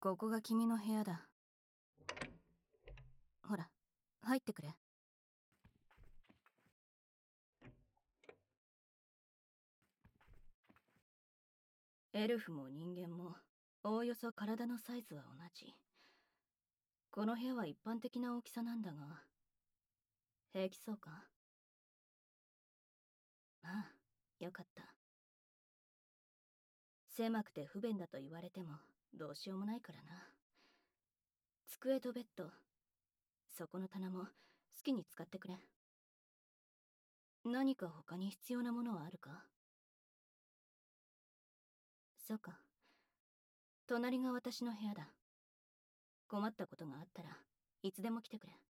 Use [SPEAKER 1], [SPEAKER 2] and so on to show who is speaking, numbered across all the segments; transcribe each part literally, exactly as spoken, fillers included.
[SPEAKER 1] ここが君の部屋だ。ほら、入ってくれ。エルフも人間もおおよそ体のサイズは同じ。この部屋は一般的な大きさなんだが、平気そうか？ああ、よかった。狭くて不便だと言われてもどうしようもないからな。机とベッド、そこの棚も好きに使ってくれ。何か他に必要なものはあるか？そうか。隣が私の部屋だ。困ったことがあったらいつでも来てくれ。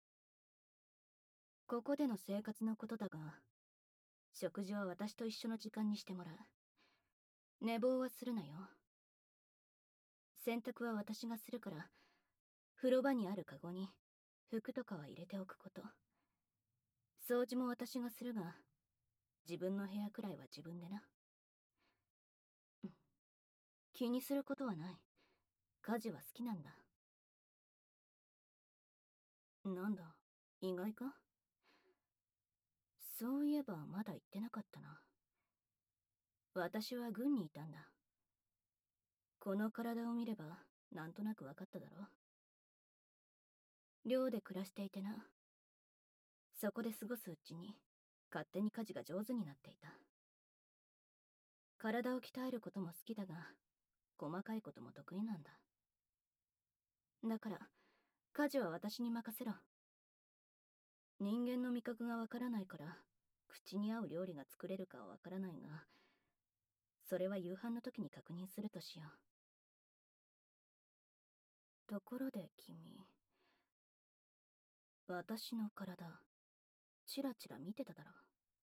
[SPEAKER 1] ここでの生活のことだが、食事は私と一緒の時間にしてもらう。寝坊はするなよ。洗濯は私がするから、風呂場にあるカゴに服とかは入れておくこと。掃除も私がするが、自分の部屋くらいは自分でな。うん、気にすることはない。家事は好きなんだ。なんだ、意外か？そういえばまだ言ってなかったな。私は軍にいたんだ。この体を見ればなんとなく分かっただろ。寮で暮らしていてな。そこで過ごすうちに勝手に家事が上手になっていた。体を鍛えることも好きだが、細かいことも得意なんだ。だから家事は私に任せろ。人間の味覚がわからないから口に合う料理が作れるかはわからないが、それは夕飯の時に確認するとしよう。ところで君、私の体チラチラ見てただろ？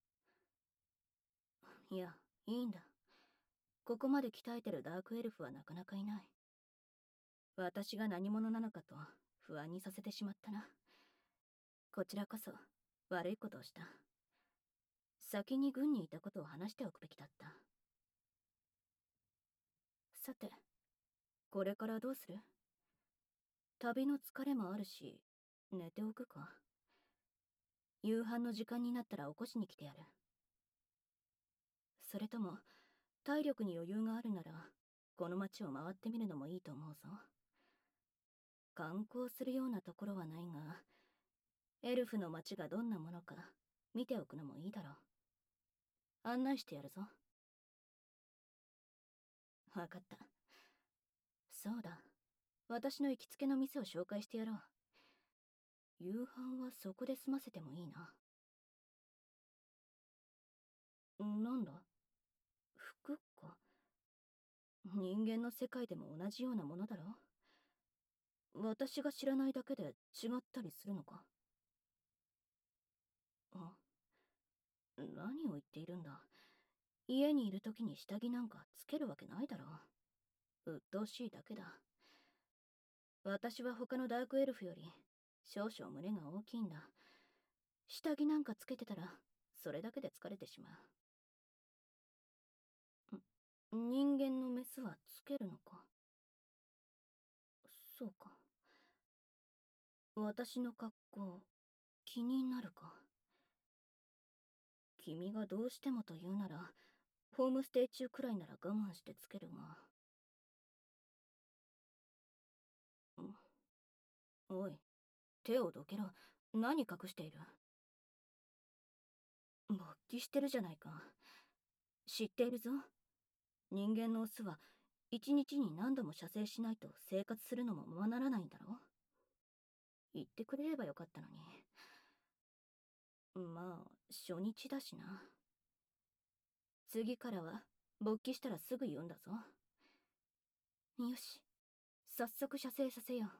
[SPEAKER 1] いや、いいんだ。ここまで鍛えてるダークエルフはなかなかいない。私が何者なのかと不安にさせてしまったな。こちらこそ悪いことをした。先に軍にいたことを話しておくべきだった。さて、これからどうする？旅の疲れもあるし、寝ておくか？夕飯の時間になったら起こしに来てやる。それとも、体力に余裕があるなら、この街を回ってみるのもいいと思うぞ。観光するようなところはないが、エルフの街がどんなものか見ておくのもいいだろう。案内してやるぞ。わかった。そうだ。私の行きつけの店を紹介してやろう。夕飯はそこで済ませてもいいな。なんだ？服か？人間の世界でも同じようなものだろ？私が知らないだけで違ったりするのか？あ、何を言っているんだ。家にいる時に下着なんかつけるわけないだろう。鬱陶しいだけだ。私は他のダークエルフより少々胸が大きいんだ。下着なんかつけてたらそれだけで疲れてしまう。人間のメスはつけるのか？そうか。私の格好気になるか？君がどうしてもと言うなら、ホームステイ中くらいなら我慢してつけるが。んおい、手をどけろ。何隠している？勃起してるじゃないか。知っているぞ。人間のオスは一日に何度も射精しないと生活するのもままならないんだろ？言ってくれればよかったのに。まあ、初日だしな。次からは勃起したらすぐ言うんだぞ。よし、早速射精させよ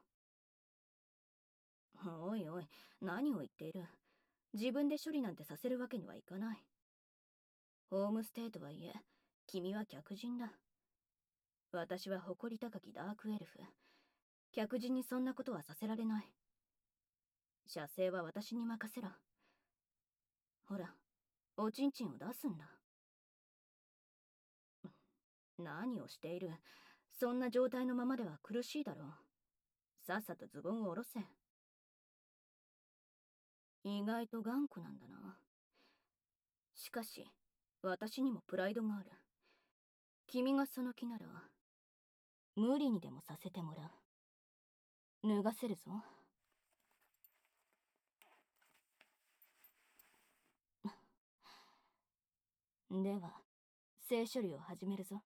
[SPEAKER 1] う。おいおい、何を言っている。自分で処理なんてさせるわけにはいかない。ホームステイとはいえ、君は客人だ。私は誇り高きダークエルフ。客人にそんなことはさせられない。射精は私に任せろ。ほら、おちんちんを出すんだ。何をしている。 そんな状態のままでは苦しいだろう。さっさとズボンを下ろせ。意外と頑固なんだな。しかし、私にもプライドがある。君がその気なら、無理にでもさせてもらう。脱がせるぞ。では、性処理を始めるぞ。